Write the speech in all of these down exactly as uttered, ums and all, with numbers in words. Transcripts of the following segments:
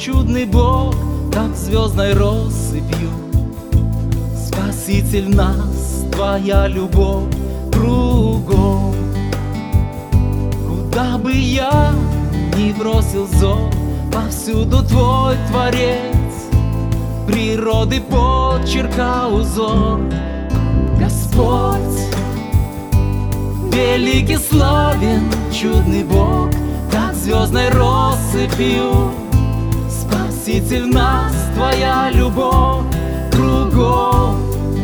чудный Бог, как звездной россыпью. Спаситель нас, твоя любовь кругом. Куда бы я ни бросил взор, повсюду твой Творец, природы подчерка узор. Господь, великий славен, чудный Бог, как звездной россыпью. Спаситель нас, твоя любовь кругом.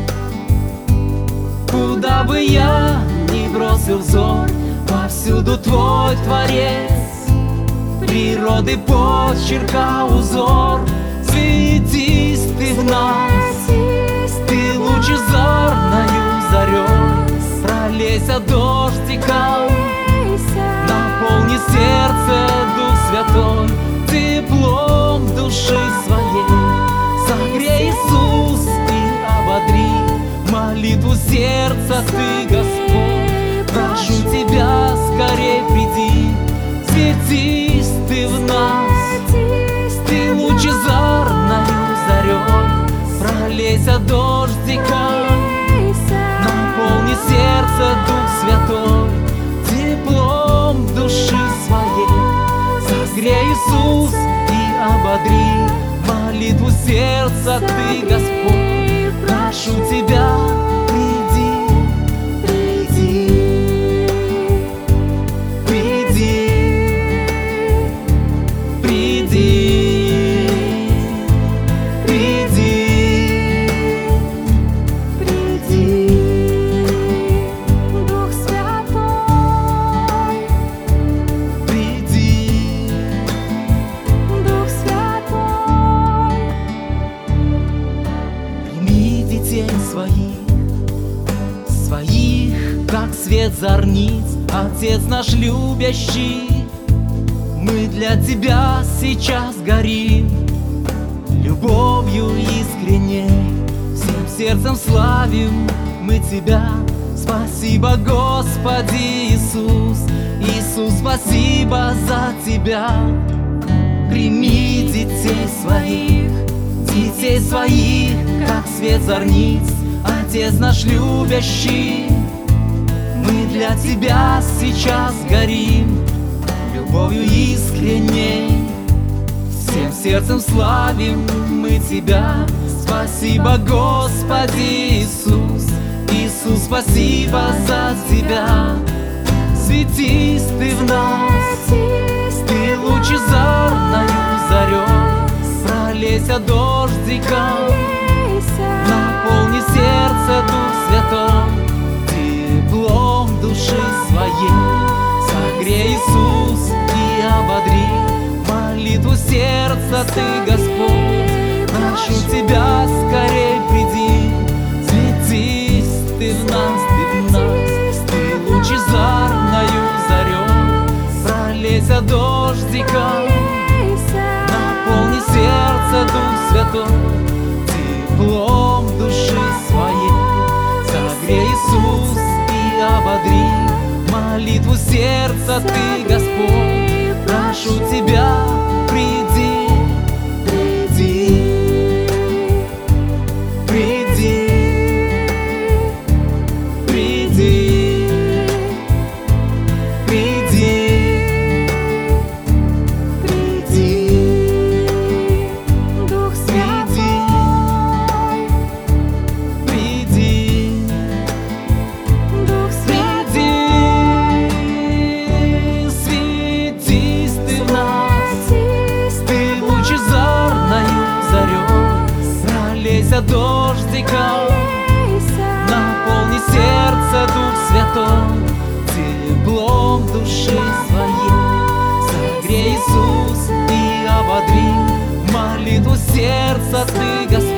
Куда бы я ни бросил взор, повсюду твой Творец, природы подчерка узор. Светись ты в нас, ты лучезарною зарей, пролейся дождиком, наполни сердце Дух Святой теплом души своей. Согрей, Иисус, и ободри молитву сердца ты, Господь. Прошу тебя, скорей приди, светись ты в нас, ты лучезарною зарей, пролейся дождиком, наполни сердце Дух Святой теплом души своей. Согрей, Иисус, и ободри молитву сердца ты, Господь. Прошу тебя, приди, приди, приди, приди, приди, приди, Дух Святой, приди. Дух Святой. Прими детей своих, своих, как свет зорниц, Отец наш любящий. Мы для Тебя сейчас горим любовью искренней, всем сердцем славим мы Тебя. Спасибо, Господи Иисус, Иисус, спасибо за Тебя. Прими детей своих, детей своих, как свет зорниц, Отец наш любящий. Мы для Тебя сейчас горим любовью искренней, всем сердцем славим мы Тебя. Спасибо, Господи Иисус, Иисус, спасибо за Тебя. Светись ты в нас, ты лучезарною зарей, пролейся дождиком, наполни сердце Дух Святой теплом души своей. Согрей, Иисус, и ободри молитву сердца ты, Господь. Прошу тебя, скорей приди, светись ты в нас, ты в нас, ты лучезарною зарей, пролейся дождиком, наполни сердце Дух Святой теплом души своей. Согрей, Иисус, и ободри молитву сердца ты, Господь. Прошу тебя, приди, приди, приди, приди, приди, приди, Дух приди, приди, Дух приди. Светись ты в нас, ты лучезарною зарей, пролейся дождиком, наполни сердце Дух Святой теплом души своей. Согрей, Иисус, и ободри молитву сердца ты, Господь.